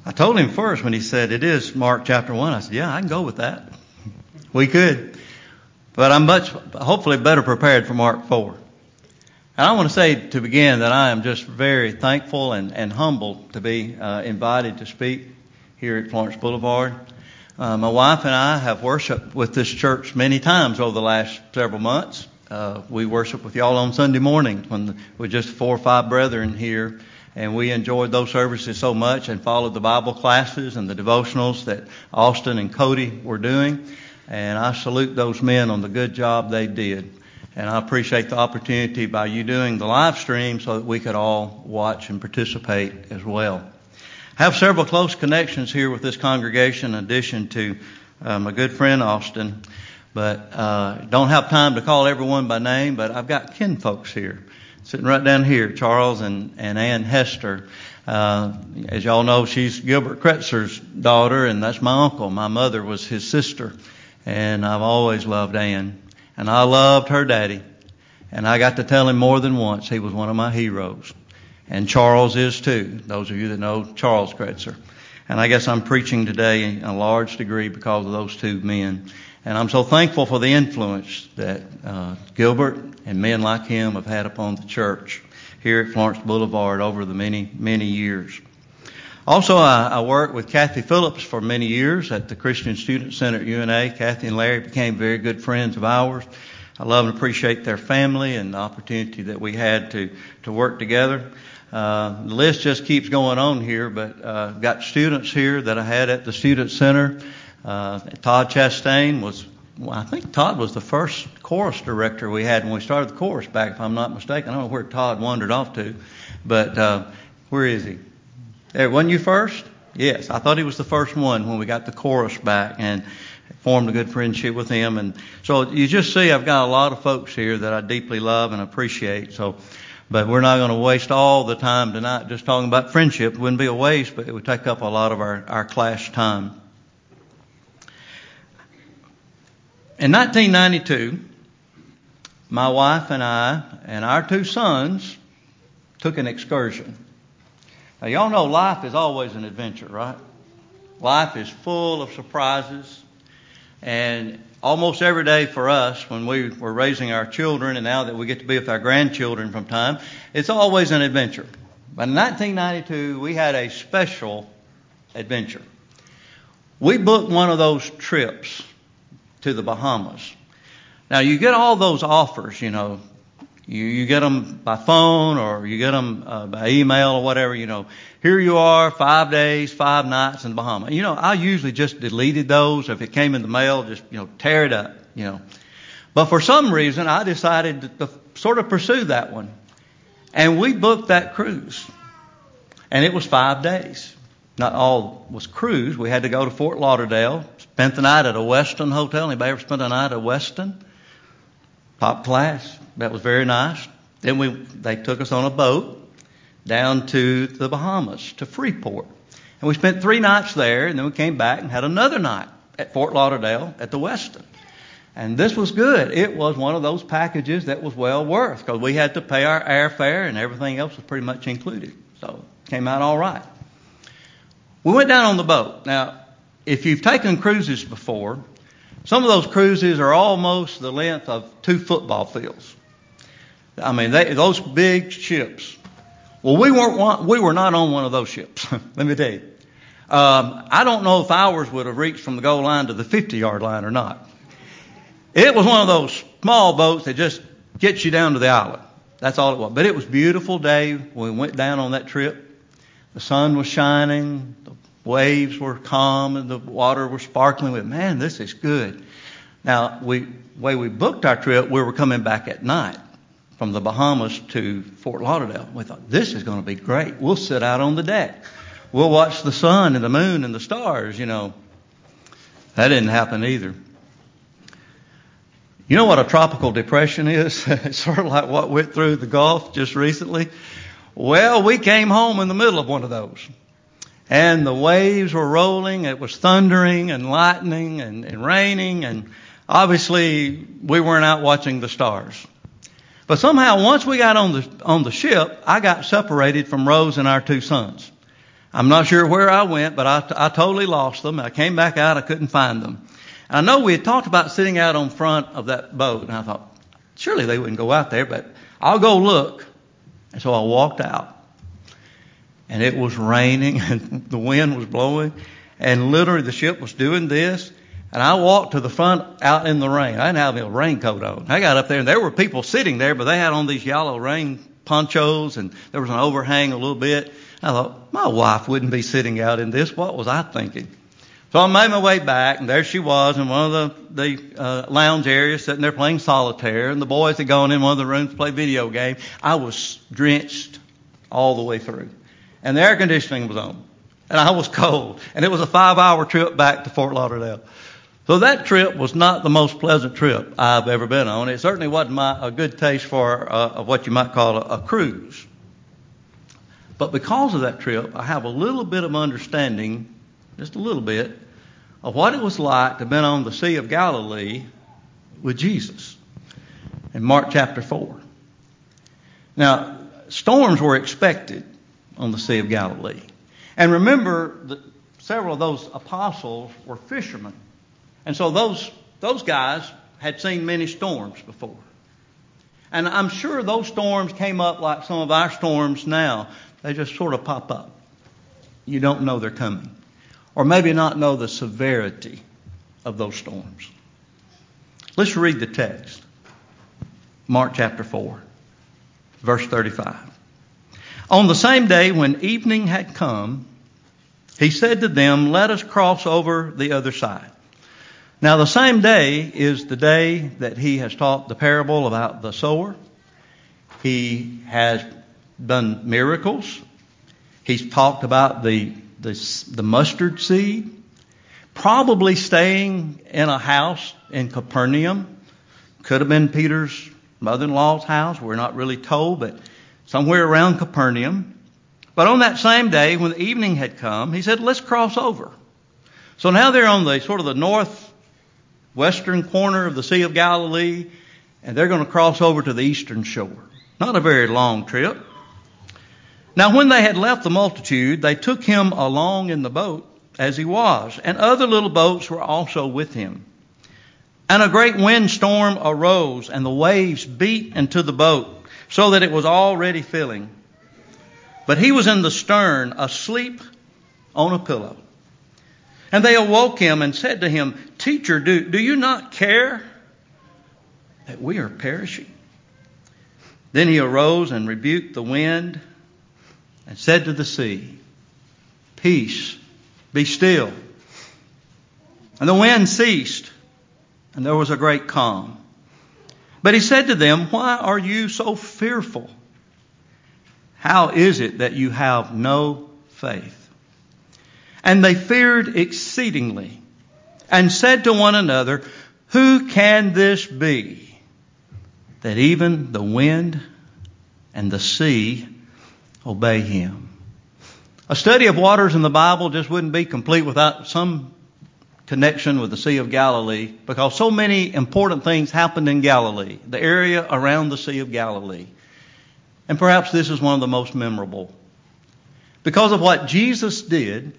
I told him first when he said it is Mark chapter 1. I said, yeah, I can go with that. We could. But I'm hopefully better prepared for Mark 4. And I want to say to begin that I am just very thankful and humbled to be invited to speak here at Florence Boulevard. My wife and I have worshiped with this church many times over the last several months. We worship with y'all on Sunday morning when we're just 4 or 5 brethren here. And we enjoyed those services so much and followed the Bible classes and the devotionals that Austin and Cody were doing. And I salute those men on the good job they did. And I appreciate the opportunity by you doing the live stream so that we could all watch and participate as well. I have several close connections here with this congregation in addition to my good friend Austin. But don't have time to call everyone by name, but I've got kinfolks here. Sitting right down here, Charles and Ann Hester. As y'all know, she's Gilbert Kretzer's daughter, and that's my uncle. My mother was his sister, and I've always loved Ann. And I loved her daddy, and I got to tell him more than once he was one of my heroes. And Charles is too, those of you that know Charles Kretzer. And I guess I'm preaching today in a large degree because of those two men. And I'm so thankful for the influence that Gilbert and men like him have had upon the church here at Florence Boulevard over the many, many years. Also, I worked with Kathy Phillips for many years at the Christian Student Center at UNA. Kathy and Larry became very good friends of ours. I love and appreciate their family and the opportunity that we had to work together. The list just keeps going on here, but I've got students here that I had at the Student Center. Todd Chastain I think Todd was the first chorus director we had when we started the chorus back, if I'm not mistaken. I don't know where Todd wandered off to, but where is he? There, wasn't you first? Yes, I thought he was the first one when we got the chorus back and formed a good friendship with him. And so you just see I've got a lot of folks here that I deeply love and appreciate. But we're not going to waste all the time tonight just talking about friendship. It wouldn't be a waste, but it would take up a lot of our class time. In 1992, my wife and I and our 2 sons took an excursion. Now, y'all know life is always an adventure, right? Life is full of surprises. And almost every day for us, when we were raising our children and now that we get to be with our grandchildren from time, it's always an adventure. But in 1992, we had a special adventure. We booked one of those trips to the Bahamas. Now, you get all those offers, you know. You get them by phone or you get them by email or whatever, you know. Here you are, 5 days, 5 nights in the Bahamas. You know, I usually just deleted those. If it came in the mail, just, tear it up, But for some reason, I decided to sort of pursue that one. And we booked that cruise. And it was 5 days. Not all was cruise. We had to go to Fort Lauderdale, spent the night at a Westin hotel. Anybody ever spent a night at Westin? Top class. That was very nice. Then they took us on a boat down to the Bahamas, to Freeport. And we spent 3 nights there, and then we came back and had another night at Fort Lauderdale at the Westin. And this was good. It was one of those packages that was well worth, because we had to pay our airfare and everything else was pretty much included. So it came out all right. We went down on the boat. Now, if you've taken cruises before, some of those cruises are almost the length of 2 football fields. I mean, those big ships. Well, we were not on one of those ships. Let me tell you. I don't know if ours would have reached from the goal line to the 50-yard line or not. It was one of those small boats that just gets you down to the island. That's all it was. But it was a beautiful day when we went down on that trip. The sun was shining, the waves were calm, and the water was sparkling. Man, this is good. Now, the way we booked our trip, we were coming back at night from the Bahamas to Fort Lauderdale. We thought, this is going to be great. We'll sit out on the deck. We'll watch the sun and the moon and the stars, That didn't happen either. You know what a tropical depression is? It's sort of like what went through the Gulf just recently. Well, we came home in the middle of one of those. And the waves were rolling. It was thundering and lightning and raining. And obviously, we weren't out watching the stars. But somehow, once we got on the ship, I got separated from Rose and our 2 sons. I'm not sure where I went, but I totally lost them. I came back out. I couldn't find them. And I know we had talked about sitting out on front of that boat. And I thought, surely they wouldn't go out there, but I'll go look. And so I walked out. And it was raining and the wind was blowing. And literally the ship was doing this. And I walked to the front out in the rain. I didn't have a raincoat on. I got up there and there were people sitting there, but they had on these yellow rain ponchos and there was an overhang a little bit. I thought, my wife wouldn't be sitting out in this. What was I thinking? So I made my way back, and there she was in one of the lounge areas sitting there playing solitaire, and the boys had gone in one of the rooms to play video game. I was drenched all the way through. And the air conditioning was on. And I was cold. And it was a 5-hour trip back to Fort Lauderdale. So that trip was not the most pleasant trip I've ever been on. It certainly wasn't a good taste for what you might call a cruise. But because of that trip, I have a little bit of understanding, just a little bit, of what it was like to have been on the Sea of Galilee with Jesus in Mark chapter 4. Now, storms were expected on the Sea of Galilee. And remember that several of those apostles were fishermen. And so those guys had seen many storms before. And I'm sure those storms came up like some of our storms now. They just sort of pop up. You don't know they're coming. Or maybe not know the severity of those storms. Let's read the text. Mark chapter 4, verse 35. On the same day when evening had come, he said to them, "Let us cross over the other side." Now the same day is the day that he has taught the parable about the sower. He has done miracles. He's talked about the mustard seed, probably staying in a house in Capernaum. Could have been Peter's mother-in-law's house. We're not really told, but somewhere around Capernaum. But on that same day, when the evening had come, he said, "Let's cross over." So now they're on the sort of the northwestern corner of the Sea of Galilee, and they're going to cross over to the eastern shore. Not a very long trip. Now when they had left the multitude, they took him along in the boat as he was, and other little boats were also with him. And a great windstorm arose, and the waves beat into the boat, so that it was already filling. But he was in the stern, asleep on a pillow. And they awoke him and said to him, "Teacher, do you not care that we are perishing?" Then he arose and rebuked the wind and said to the sea, "Peace, be still." And the wind ceased, and there was a great calm. But he said to them, "Why are you so fearful? How is it that you have no faith?" And they feared exceedingly and said to one another, "Who can this be, that even the wind and the sea obey him?" A study of waters in the Bible just wouldn't be complete without some connection with the Sea of Galilee, because so many important things happened in Galilee, the area around the Sea of Galilee. And perhaps this is one of the most memorable, because of what Jesus did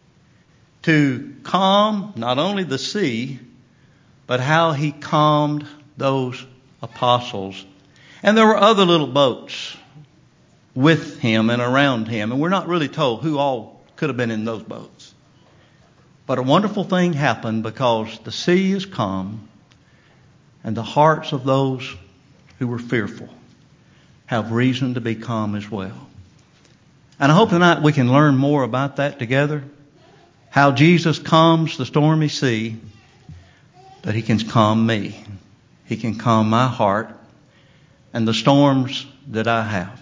to calm not only the sea, but how he calmed those apostles. And there were other little boats with him and around him, and we're not really told who all could have been in those boats. But a wonderful thing happened, because the sea is calm, and the hearts of those who were fearful have reason to be calm as well. And I hope tonight we can learn more about that together. How Jesus calms the stormy sea, but he can calm me. He can calm my heart and the storms that I have.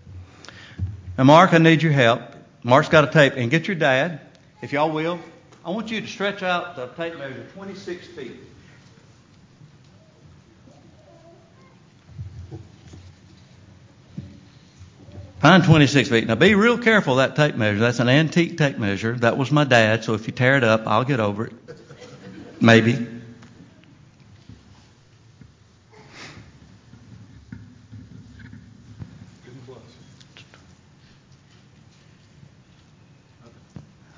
Now, Mark, I need your help. Mark's got a tape. And get your dad, if y'all will. I want you to stretch out the tape measure 26 feet. Find 26 feet. Now be real careful of that tape measure. That's an antique tape measure. That was my dad, so if you tear it up, I'll get over it. Maybe.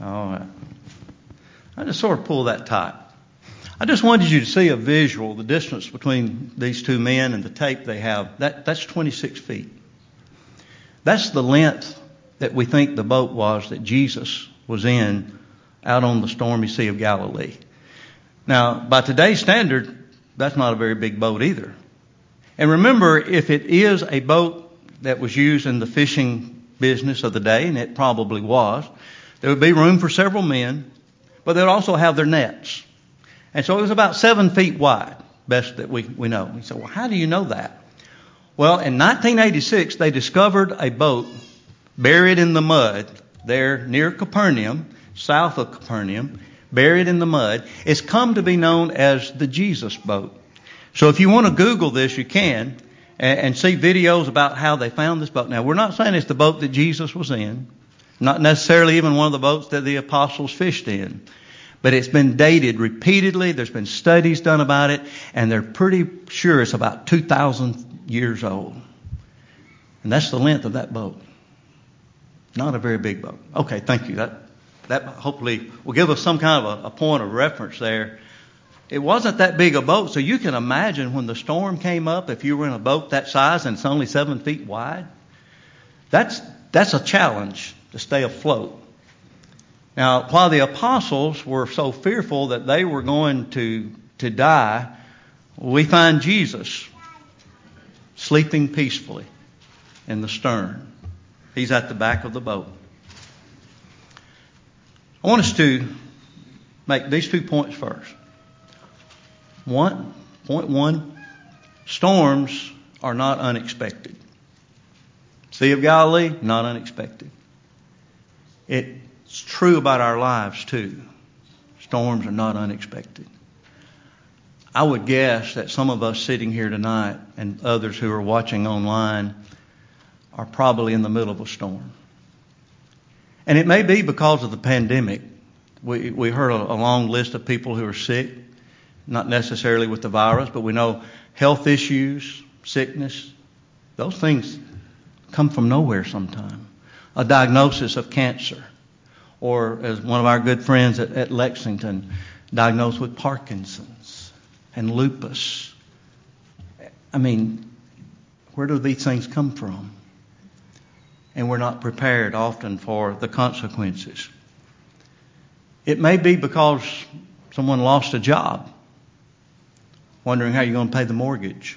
All right. I just sort of pull that tight. I just wanted you to see a visual, the distance between these two men and the tape they have. That's 26 feet. That's the length that we think the boat was that Jesus was in out on the stormy Sea of Galilee. Now, by today's standard, that's not a very big boat either. And remember, if it is a boat that was used in the fishing business of the day, and it probably was, there would be room for several men, but they would also have their nets. And so it was about 7 feet wide, best that we know. We said, well, how do you know that? Well, in 1986, they discovered a boat buried in the mud there near Capernaum, south of Capernaum, buried in the mud. It's come to be known as the Jesus boat. So if you want to Google this, you can, and see videos about how they found this boat. Now, we're not saying it's the boat that Jesus was in, not necessarily even one of the boats that the apostles fished in, but it's been dated repeatedly. There's been studies done about it, and they're pretty sure it's about 2,000 years old. And that's the length of that boat. Not a very big boat. Okay, thank you. That hopefully will give us some kind of a point of reference there. It wasn't that big a boat, so you can imagine when the storm came up, if you were in a boat that size and it's only 7 feet wide, that's a challenge to stay afloat. Now, while the apostles were so fearful that they were going to die, we find Jesus sleeping peacefully in the stern. He's at the back of the boat. I want us to make these 2 points first. Point one, storms are not unexpected. Sea of Galilee, not unexpected. It's true about our lives too. Storms are not unexpected. I would guess that some of us sitting here tonight and others who are watching online are probably in the middle of a storm. And it may be because of the pandemic. We heard a long list of people who are sick, not necessarily with the virus, but we know health issues, sickness, those things come from nowhere sometime. A diagnosis of cancer, or as one of our good friends at Lexington, diagnosed with Parkinson's and lupus. I mean, where do these things come from? And we're not prepared often for the consequences. It may be because someone lost a job, wondering how you're going to pay the mortgage.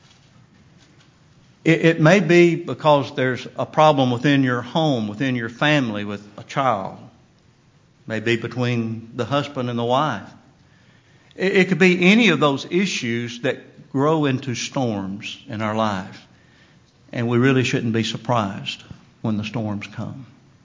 It may be because there's a problem within your home, within your family, with a child. Maybe between the husband and the wife. It could be any of those issues that grow into storms in our lives. And we really shouldn't be surprised when the storms come.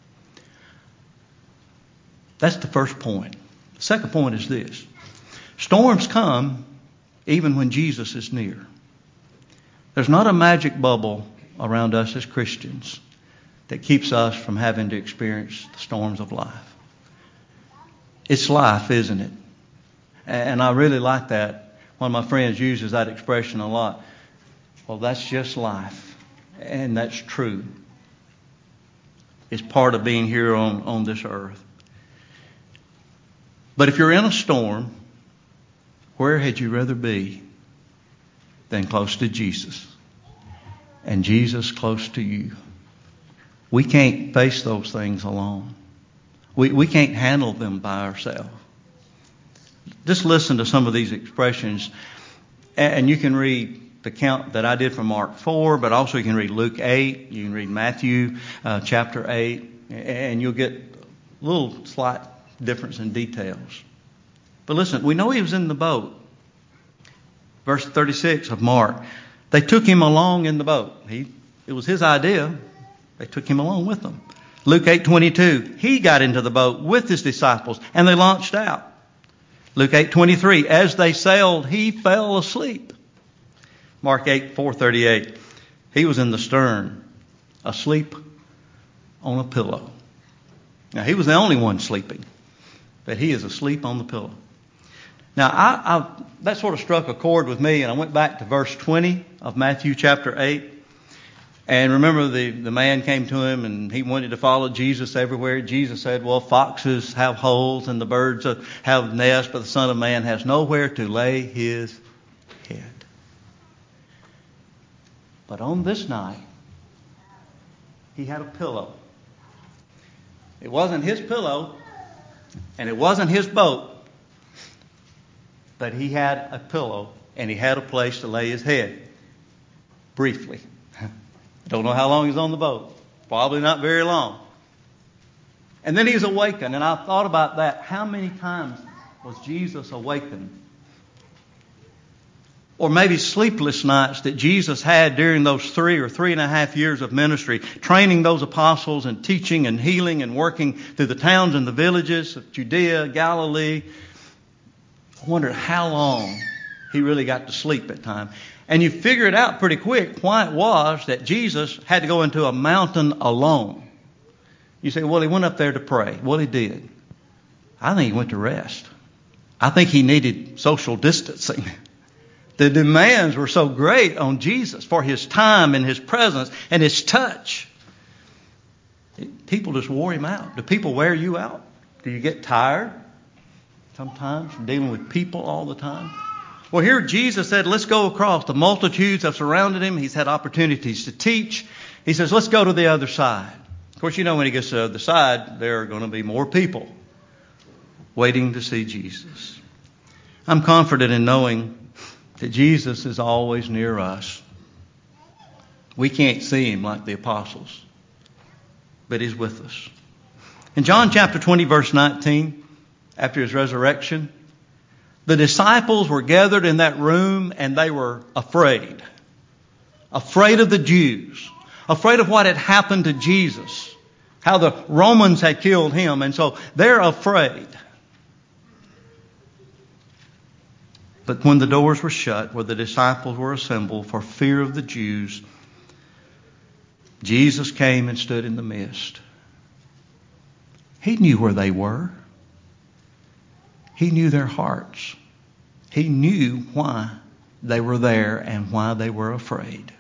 That's the first point. The second point is this. Storms come even when Jesus is near. There's not a magic bubble around us as Christians that keeps us from having to experience the storms of life. It's life, isn't it? And I really like that. One of my friends uses that expression a lot. Well, that's just life. And that's true. It's part of being here on this earth. But if you're in a storm, where had you rather be than close to Jesus? And Jesus close to you. We can't face those things alone. We can't handle them by ourselves. Just listen to some of these expressions. And you can read the count that I did from Mark 4, but also you can read Luke 8. You can read Matthew chapter 8. And you'll get a little slight difference in details. But listen, we know he was in the boat. Verse 36 of Mark. They took him along in the boat. It was his idea. They took him along with them. Luke 8:22. He got into the boat with his disciples and they launched out. Luke 8:23. As they sailed, he fell asleep. Mark 8:438. He was in the stern, asleep on a pillow. Now, he was the only one sleeping, but he is asleep on the pillow. Now, that sort of struck a chord with me, and I went back to verse 20 of Matthew chapter 8. And remember, the man came to him and he wanted to follow Jesus everywhere. Jesus said, well, foxes have holes and the birds have nests, but the Son of Man has nowhere to lay his head. But on this night, he had a pillow. It wasn't his pillow and it wasn't his boat, but he had a pillow and he had a place to lay his head. Briefly. Don't know how long he was on the boat. Probably not very long. And then he's awakened. And I thought about that. How many times was Jesus awakened? Or maybe sleepless nights that Jesus had during those 3.5 years of ministry, training those apostles and teaching and healing and working through the towns and the villages of Judea, Galilee. I wondered how long he really got to sleep at times. And you figure it out pretty quick why it was that Jesus had to go into a mountain alone. You say, well, he went up there to pray. Well, he did. I think he went to rest. I think he needed social distancing. The demands were so great on Jesus for his time and his presence and his touch. People just wore him out. Do people wear you out? Do you get tired sometimes from dealing with people all the time? Well, here Jesus said, let's go across. The multitudes have surrounded him. He's had opportunities to teach. He says, let's go to the other side. Of course, you know when he gets to the other side, there are going to be more people waiting to see Jesus. I'm confident in knowing that Jesus is always near us. We can't see him like the apostles, but he's with us. In John chapter 20, verse 19, after his resurrection, the disciples were gathered in that room and they were afraid. Afraid of the Jews. Afraid of what had happened to Jesus. How the Romans had killed him. And so they're afraid. But when the doors were shut, where the disciples were assembled for fear of the Jews, Jesus came and stood in the midst. He knew where they were. He knew their hearts. He knew why they were there and why they were afraid.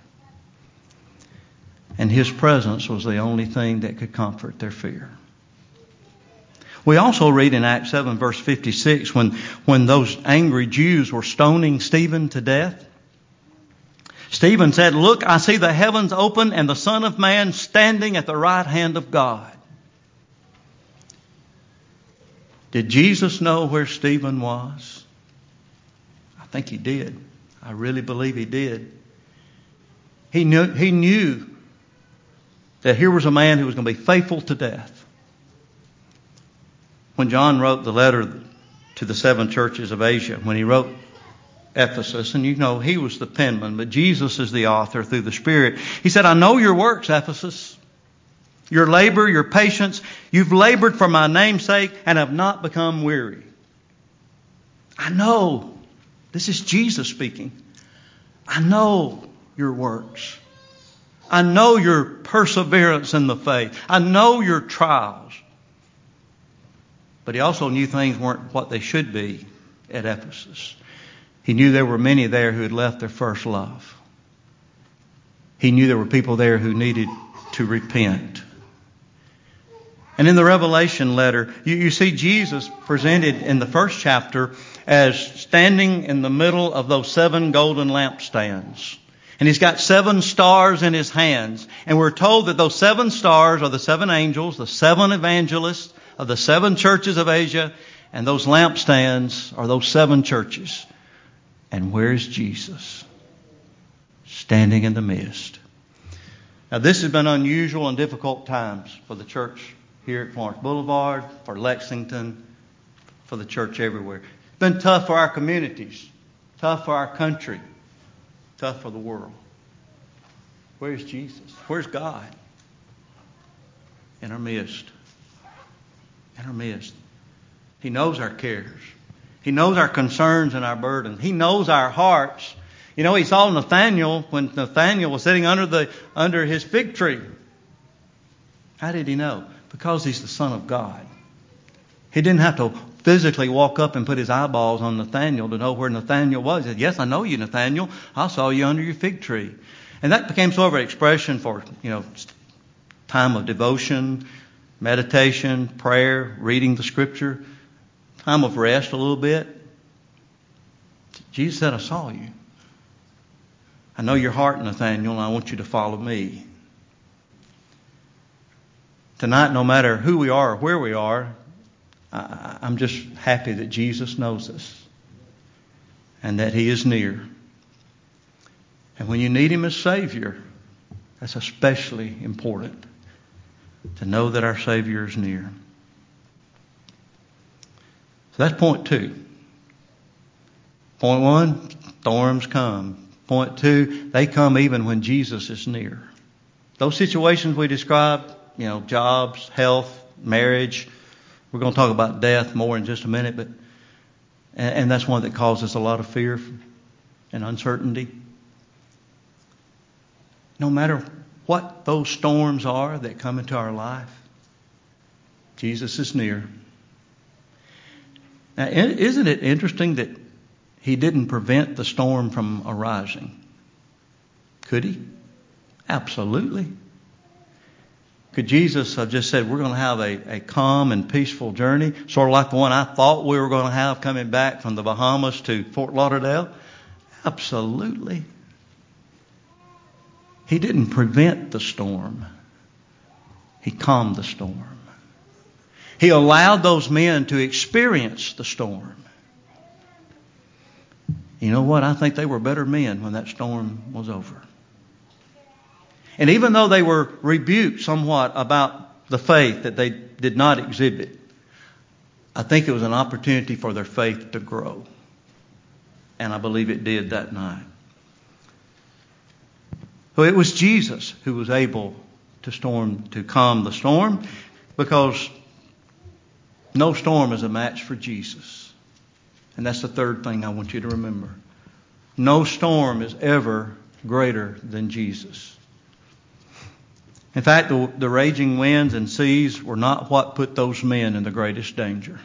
And his presence was the only thing that could comfort their fear. We also read in Acts 7 verse 56 when those angry Jews were stoning Stephen to death. Stephen said, look, I see the heavens open and the Son of Man standing at the right hand of God. Did Jesus know where Stephen was? I think he did. I really believe he did. He knew that here was a man who was going to be faithful to death. When John wrote the letter to the 7 churches of Asia, when he wrote Ephesus, and you know he was the penman, but Jesus is the author through the Spirit. He said, I know your works, Ephesus. Your labor, your patience, you've labored for my name's sake and have not become weary. I know. This is Jesus speaking. I know your works. I know your perseverance in the faith. I know your trials. But he also knew things weren't what they should be at Ephesus. He knew there were many there who had left their first love. He knew there were people there who needed to repent. And in the Revelation letter, you see Jesus presented in the first chapter as standing in the middle of those 7 golden lampstands. And he's got 7 stars in his hands. And we're told that those 7 stars are the 7 angels, the 7 evangelists of the 7 churches of Asia. And those lampstands are those 7 churches. And where's Jesus? Standing in the midst. Now this has been unusual and difficult times for the church here at Florence Boulevard, for Lexington, for the church everywhere. It's been tough for our communities, tough for our country, tough for the world. Where's Jesus? Where's God? In our midst. In our midst. He knows our cares. He knows our concerns and our burdens. He knows our hearts. You know, he saw Nathanael when Nathanael was sitting under his fig tree. How did he know? Because he's the Son of God. He didn't have to physically walk up and put his eyeballs on Nathanael to know where Nathanael was. He said, yes, I know you, Nathanael. I saw you under your fig tree. And that became sort of an expression for, time of devotion, meditation, prayer, reading the Scripture, time of rest a little bit. Jesus said, I saw you. I know your heart, Nathaniel, and I want you to follow me. Tonight, no matter who we are or where we are, I'm just happy that Jesus knows us and that He is near. And when you need Him as Savior, that's especially important, to know that our Savior is near. So that's point 2. Point 1, storms come. Point 2, they come even when Jesus is near. Those situations we described, jobs, health, marriage. We're going to talk about death more in just a minute, and that's one that causes a lot of fear and uncertainty. No matter what those storms are that come into our life, Jesus is near. Now, isn't it interesting that He didn't prevent the storm from arising? Could He? Absolutely. Could Jesus have just said, we're going to have a calm and peaceful journey, sort of like the one I thought we were going to have coming back from the Bahamas to Fort Lauderdale? Absolutely. He didn't prevent the storm. He calmed the storm. He allowed those men to experience the storm. You know what? I think they were better men when that storm was over. And even though they were rebuked somewhat about the faith that they did not exhibit, I think it was an opportunity for their faith to grow. And I believe it did that night. So it was Jesus who was able to calm the storm, because no storm is a match for Jesus. And that's the third thing I want you to remember. No storm is ever greater than Jesus. In fact, the raging winds and seas were not what put those men in the greatest danger.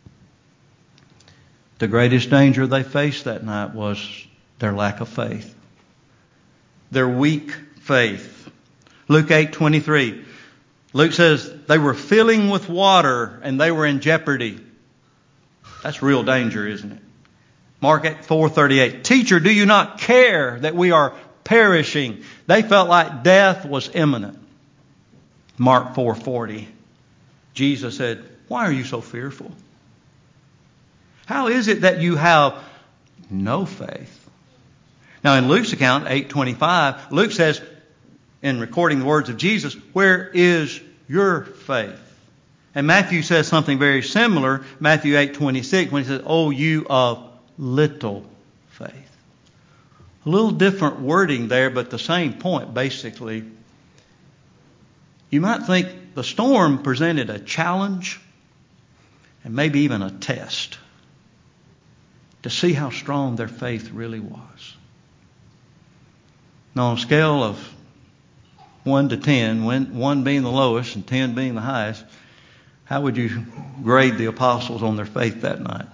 The greatest danger they faced that night was their lack of faith. Their weak faith. Luke 8:23. Luke says they were filling with water and they were in jeopardy. That's real danger, isn't it? Mark 4:38. Teacher, do you not care that we are perishing? They felt like death was imminent. Mark 4:40. Jesus said, why are you so fearful? How is it that you have no faith? Now in Luke's account, 8:25, Luke says, in recording the words of Jesus, where is your faith? And Matthew says something very similar, Matthew 8:26, when he says, oh, you of little faith. A little different wording there, but the same point basically. You might think the storm presented a challenge and maybe even a test to see how strong their faith really was. Now, on a scale of 1 to 10, 1 being the lowest and 10 being the highest, how would you grade the apostles on their faith that night?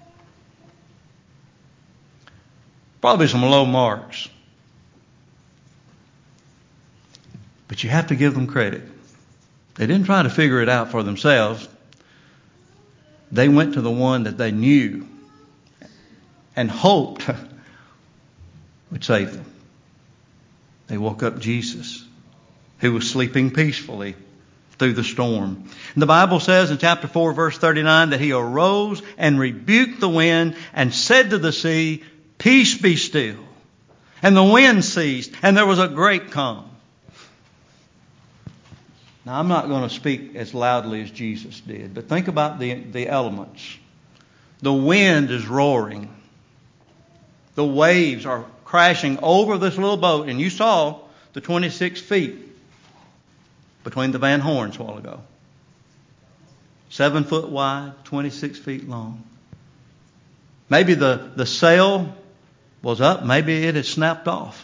Probably some low marks. But you have to give them credit. They didn't try to figure it out for themselves. They went to the one that they knew and hoped would save them. They woke up Jesus, who was sleeping peacefully through the storm. And the Bible says in chapter 4, verse 39, that He arose and rebuked the wind and said to the sea, peace be still. And the wind ceased, and there was a great calm. Now, I'm not going to speak as loudly as Jesus did, but think about the elements. The wind is roaring. The waves are crashing over this little boat, and you saw the 26 feet between the Van Horns a while ago. 7 foot wide, 26 feet long. Maybe the sail was up, maybe it had snapped off.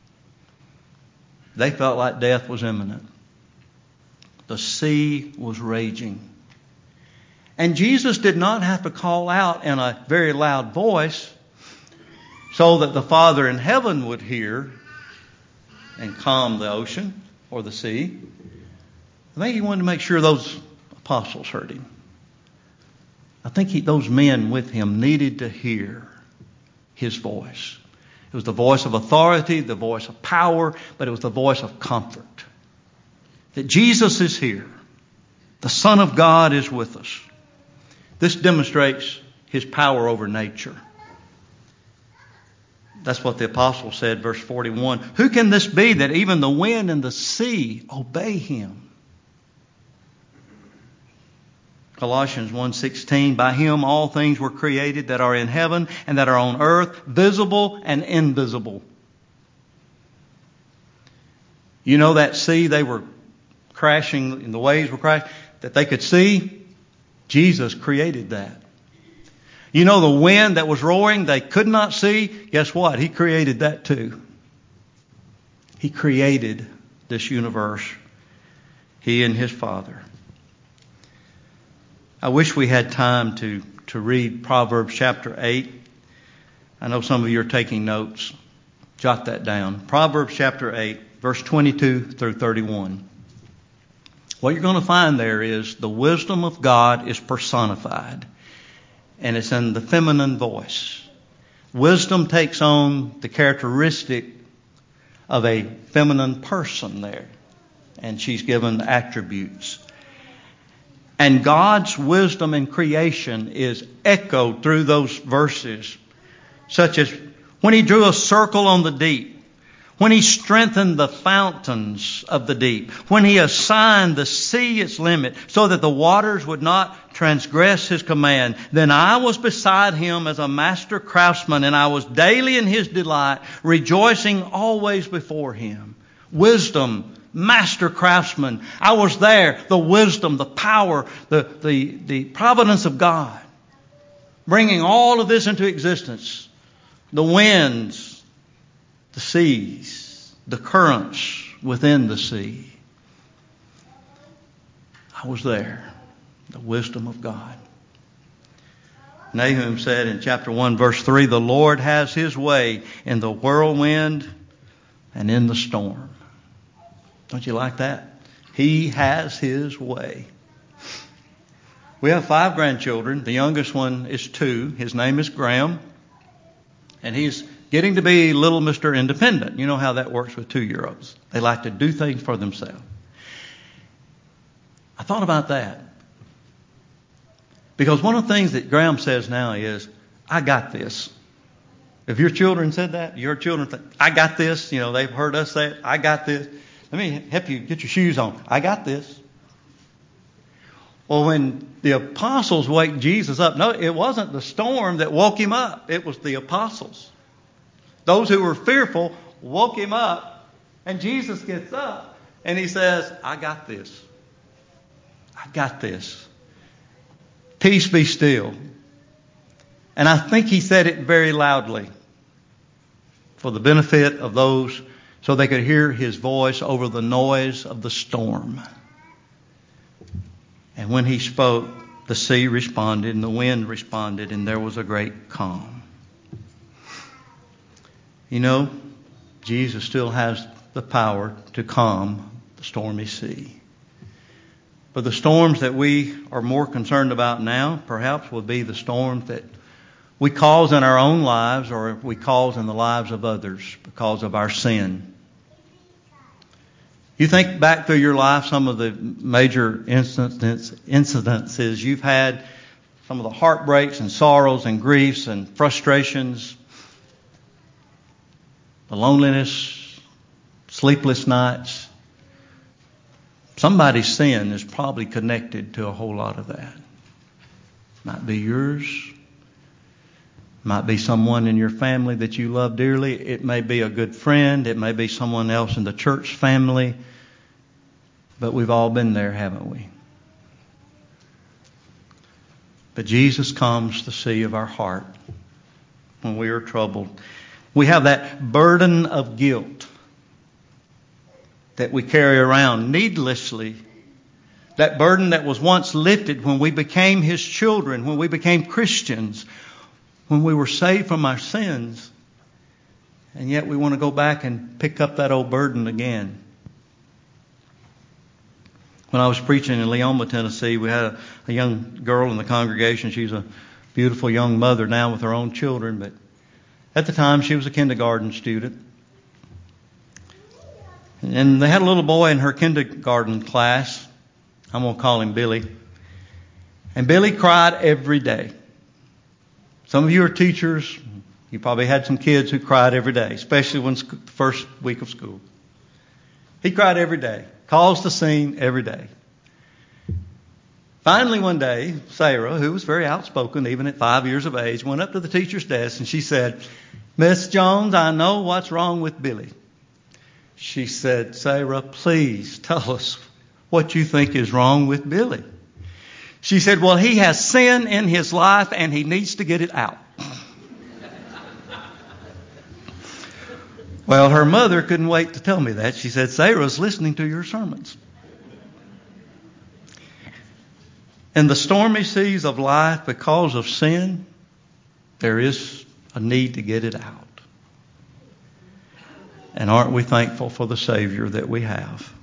They felt like death was imminent. The sea was raging. And Jesus did not have to call out in a very loud voice so that the Father in heaven would hear. and calm the ocean or the sea. I think he wanted to make sure those apostles heard him. I think those men with him needed to hear his voice. It was the voice of authority, the voice of power, but it was the voice of comfort. That Jesus is here. The Son of God is with us. This demonstrates his power over nature. That's what the apostle said, verse 41. Who can this be that even the wind and the sea obey him? Colossians 1:16, by him all things were created that are in heaven and that are on earth, visible and invisible. You know that sea they were crashing, and the waves were crashing, that they could see? Jesus created that. You know the wind that was roaring they could not see? Guess what? He created that too. He created this universe. He and his Father. I wish we had time to read Proverbs chapter 8. I know some of you are taking notes. Jot that down. Proverbs chapter 8, verse 22 through 31. What you're going to find there is the wisdom of God is personified. And it's in the feminine voice. Wisdom takes on the characteristic of a feminine person there. And she's given attributes. And God's wisdom in creation is echoed through those verses, such as when he drew a circle on the deep, when he strengthened the fountains of the deep, when he assigned the sea its limit so that the waters would not transgress his command. Then I was beside him as a master craftsman, and I was daily in his delight, rejoicing always before him. Wisdom, master craftsman. I was there. The wisdom, the power, the providence of God, bringing all of this into existence. The winds, the seas, the currents within the sea. I was there. The wisdom of God. Nahum said in chapter 1, verse 3, the Lord has his way in the whirlwind and in the storm. Don't you like that? He has his way. We have 5 grandchildren. The youngest one is 2. His name is Graham. And he's getting to be little Mr. Independent. You know how that works with 2-year-olds. They like to do things for themselves. I thought about that. Because one of the things that Graham says now is, I got this. If your children said that, your children think, I got this. You know, they've heard us say it. I got this. Let me help you get your shoes on. I got this. Well, when the apostles wake Jesus up, no, it wasn't the storm that woke him up. It was the apostles. Those who were fearful woke him up. And Jesus gets up and he says, I got this. I got this. Peace be still. And I think he said it very loudly for the benefit of those so they could hear his voice over the noise of the storm. And when he spoke, the sea responded and the wind responded, and there was a great calm. You know, Jesus still has the power to calm the stormy sea. But the storms that we are more concerned about now, perhaps, will be the storms that we cause in our own lives or we cause in the lives of others because of our sin. You think back through your life, some of the major incidences you've had, some of the heartbreaks and sorrows and griefs and frustrations, the loneliness, sleepless nights. Somebody's sin is probably connected to a whole lot of that. Might be yours. Might be someone in your family that you love dearly. It may be a good friend. It may be someone else in the church family. But we've all been there, haven't we? But Jesus calms the sea of our heart when we are troubled. We have that burden of guilt that we carry around needlessly. That burden that was once lifted when we became His children, when we became Christians, when we were saved from our sins. And yet we want to go back and pick up that old burden again. When I was preaching in Leoma, Tennessee, we had a young girl in the congregation. She's a beautiful young mother now with her own children, but at the time she was a kindergarten student. And they had a little boy in her kindergarten class. I'm going to call him Billy. And Billy cried every day. Some of you are teachers. You probably had some kids who cried every day, especially when the first week of school. He cried every day, caused the scene every day. Finally, one day, Sarah, who was very outspoken, even at 5 years of age, went up to the teacher's desk and she said, "Miss Jones, I know what's wrong with Billy." She said, "Sarah, please tell us what you think is wrong with Billy." She said, "Well, he has sin in his life and he needs to get it out." Well, her mother couldn't wait to tell me that. She said, "Sarah's listening to your sermons." In the stormy seas of life, because of sin, there is a need to get it out. And aren't we thankful for the Savior that we have?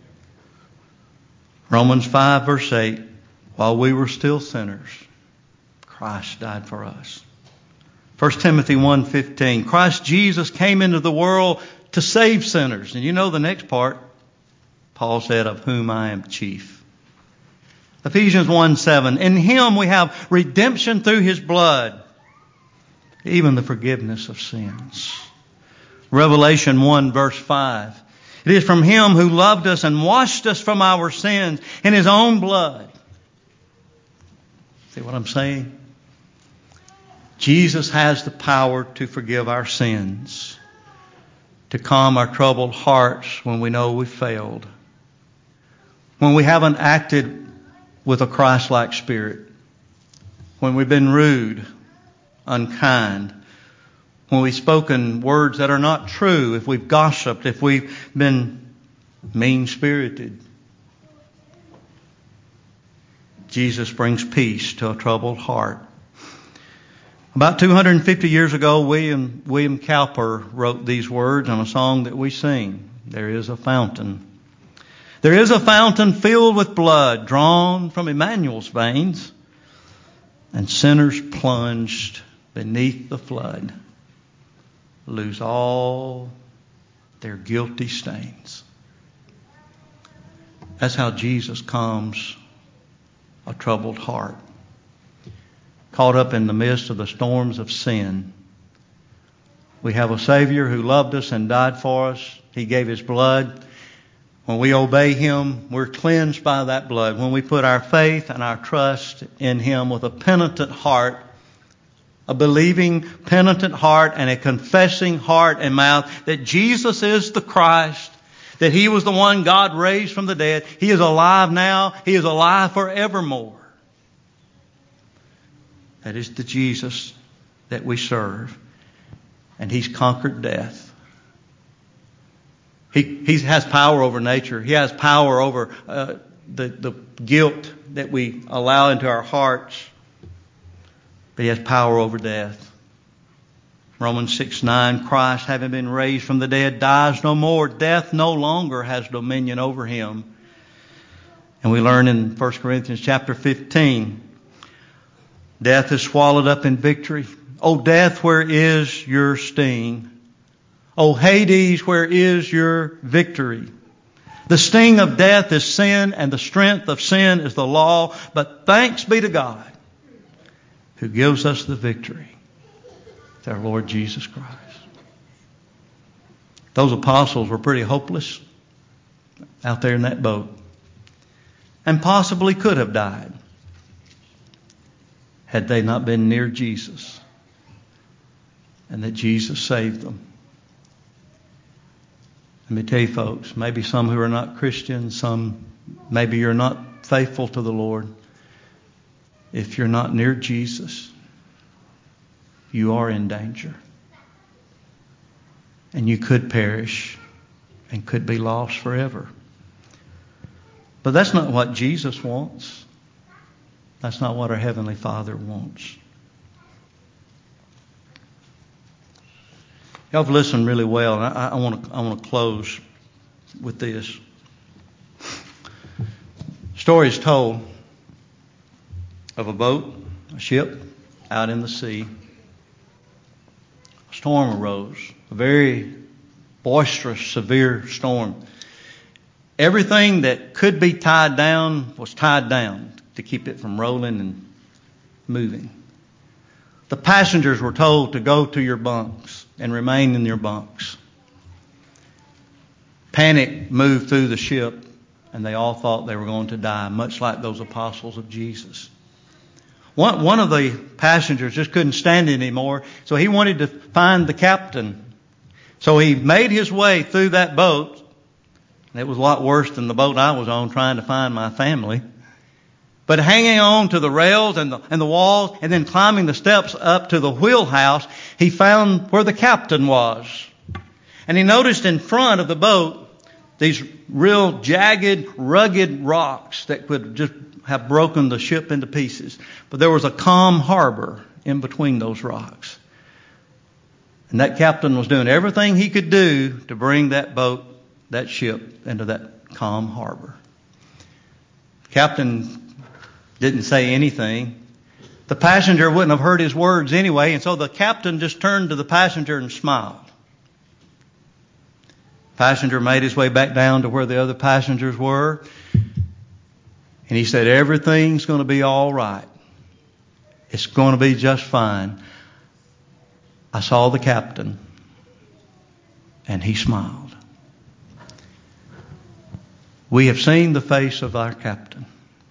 Romans 5 verse 8, while we were still sinners, Christ died for us. 1 Timothy 1:15, Christ Jesus came into the world to save sinners. And you know the next part, Paul said, of whom I am chief. Ephesians 1:7, in him we have redemption through his blood, even the forgiveness of sins. Revelation 1 verse 5, it is from him who loved us and washed us from our sins in his own blood. See what I'm saying? Jesus has the power to forgive our sins, to calm our troubled hearts when we know we've failed, when we haven't acted with a Christ-like spirit, when we've been rude, unkind, when we've spoken words that are not true, if we've gossiped, if we've been mean-spirited. Jesus brings peace to a troubled heart. About 250 years ago, William Cowper wrote these words on a song that we sing. There is a fountain. There is a fountain filled with blood drawn from Emmanuel's veins, and sinners plunged beneath the flood lose all their guilty stains. That's how Jesus calms a troubled heart, caught up in the midst of the storms of sin. We have a Savior who loved us and died for us. He gave his blood. When we obey him, we're cleansed by that blood. When we put our faith and our trust in him with a penitent heart, a believing, penitent heart, and a confessing heart and mouth that Jesus is the Christ, that he was the one God raised from the dead. He is alive now. He is alive forevermore. That is the Jesus that we serve. And he's conquered death. He has power over nature. He has power over the guilt that we allow into our hearts. But he has power over death. Romans 6:9, Christ, having been raised from the dead, dies no more. Death no longer has dominion over him. And we learn in 1 Corinthians chapter 15, death is swallowed up in victory. O death, where is your sting? O Hades, where is your victory? The sting of death is sin, and the strength of sin is the law. But thanks be to God, who gives us the victory. It's our Lord Jesus Christ. Those apostles were pretty hopeless out there in that boat, and possibly could have died had they not been near Jesus and that Jesus saved them. Let me tell you, folks, maybe some who are not Christians, maybe you're not faithful to the Lord. If you're not near Jesus, you are in danger. And you could perish and could be lost forever. But that's not what Jesus wants. That's not what our Heavenly Father wants. Y'all have listened really well, and I want to close with this. Story is told of a boat, a ship, out in the sea. A storm arose, a very boisterous, severe storm. Everything that could be tied down was tied down to keep it from rolling and moving. The passengers were told to go to your bunks and remain in your bunks. Panic moved through the ship, and they all thought they were going to die, much like those apostles of Jesus. One of the passengers just couldn't stand it anymore, so he wanted to find the captain. So he made his way through that boat. It was a lot worse than the boat I was on, trying to find my family. But hanging on to the rails and the wall, and then climbing the steps up to the wheelhouse, he found where the captain was. And he noticed in front of the boat these real jagged, rugged rocks that could just have broken the ship into pieces. But there was a calm harbor in between those rocks. And that captain was doing everything he could do to bring that boat, that ship, into that calm harbor. Captain didn't say anything. The passenger wouldn't have heard his words anyway, and so the captain just turned to the passenger and smiled. Passenger made his way back down to where the other passengers were, and he said, "Everything's going to be all right. It's going to be just fine." I saw the captain, and he smiled. We have seen the face of our captain.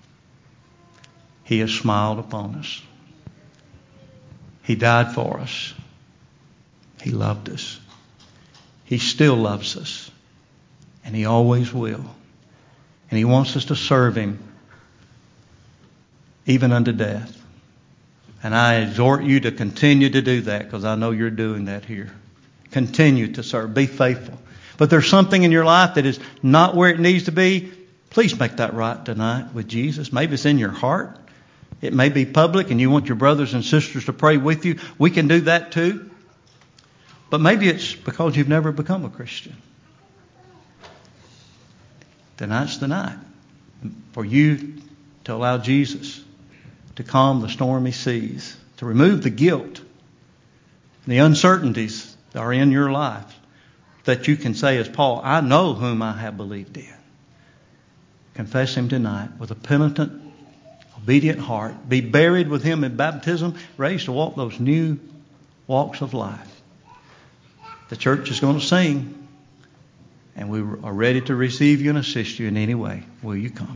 He has smiled upon us. He died for us. He loved us. He still loves us. And He always will. And He wants us to serve Him even unto death. And I exhort you to continue to do that, because I know you're doing that here. Continue to serve. Be faithful. But there's something in your life that is not where it needs to be. Please make that right tonight with Jesus. Maybe it's in your heart. It may be public and you want your brothers and sisters to pray with you. We can do that too. But maybe it's because you've never become a Christian. Tonight's the night for you to allow Jesus to calm the stormy seas, to remove the guilt and the uncertainties that are in your life, that you can say as Paul, "I know whom I have believed in." Confess Him tonight with a penitent, obedient heart. Be buried with Him in baptism, raised to walk those new walks of life. The church is going to sing, and we are ready to receive you and assist you in any way. Will you come?